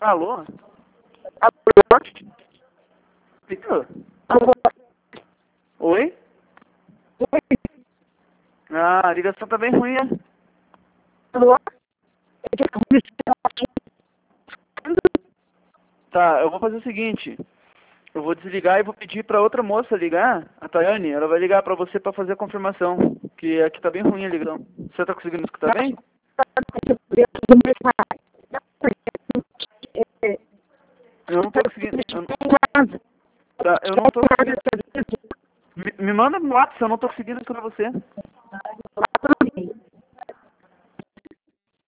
Alô? Alô? Vitor? Alô? Oi? Oi? Ah, a ligação tá bem ruim, né? Alô? Tá, eu vou fazer o seguinte. Eu vou desligar e vou pedir pra outra moça ligar, a Tayane. Ela vai ligar pra você pra fazer a confirmação. Que aqui tá bem ruim a ligação. Você tá conseguindo escutar bem? Eu não tô conseguindo. Tá, eu não tô conseguindo. Me manda no WhatsApp, eu não tô conseguindo escutar você.